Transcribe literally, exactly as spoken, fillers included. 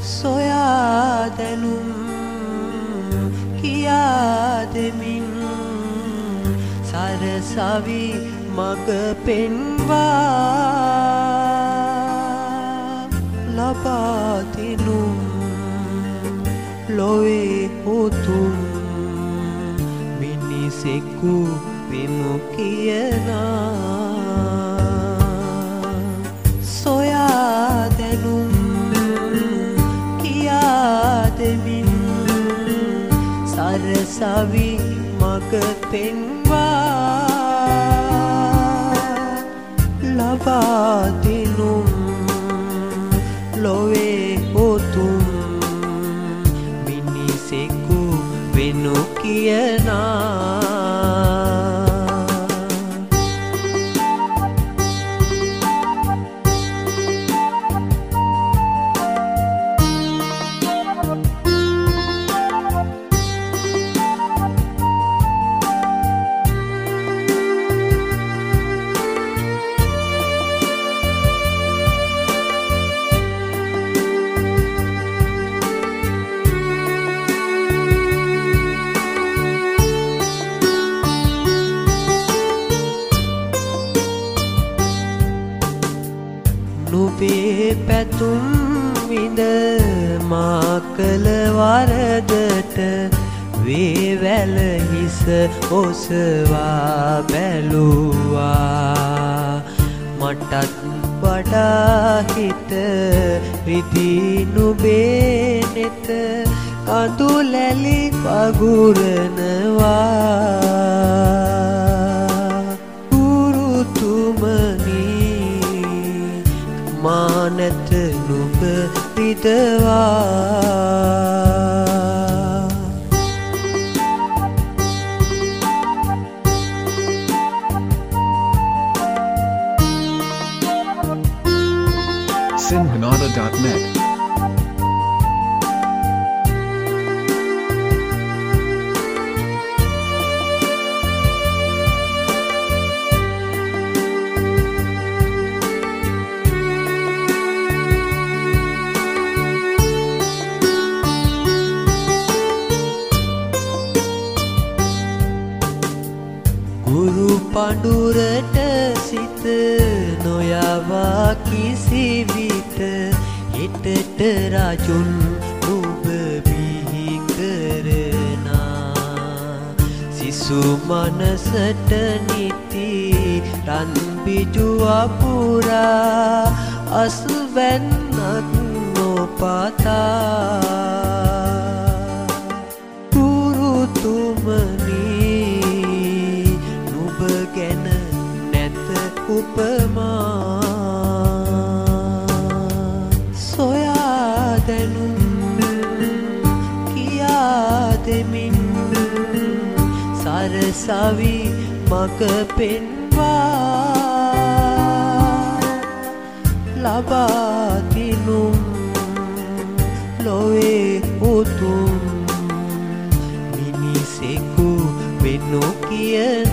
සොයා දැනුම් කියා දෙමින් සරසවි මග පෙන්වා ලබා දෙනුම් ලොවේ උතුම් මිනිසෙකු වෙමු කියනා සොයා දැනුම් කියා දෙමින් සරසවි මග පෙන්වා ලබා දෙනුම් ලොවේ උතුම් මිනිසෙකු වෙනු කියනා නුඹේ පැතුම් විඳ මා කළ වරදට වේවැල හිස ඔසවා බැලුවා මටත් වඩා හිත රිදී නුඹේ නෙත කඳුලැලි පගුරනවා මානත නුඹ රිදවා sinhanada dot net ගුරු පඬුරට සිත නොයවා කිසිවිට හිතට රජුන් නුඹ බිහි කරනා සිසු මනසට නිති රන් බිජු අපුරා අස්වැන්නක් නොපතා ගුරුතුමනි ගැන නැත උපමා සොයා දැනුම් කියා දෙමින් සරසවි මග පෙන්වා ලබා දිනුම් ලොවේ උතුම් මිනිසෙකු වෙනු කිය